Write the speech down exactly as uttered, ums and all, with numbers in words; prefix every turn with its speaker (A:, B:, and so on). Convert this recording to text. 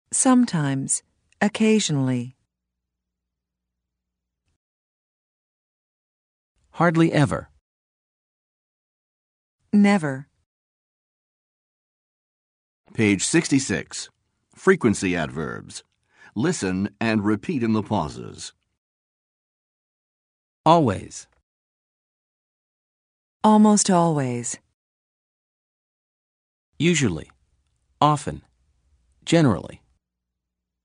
A: Sometimes, occasionally.
B: Hardly ever.
A: Never.
C: Page sixty-six. Frequency adverbs. Listen and repeat in the pauses.
B: Always.
A: Almost always.
B: Usually. Often. Generally.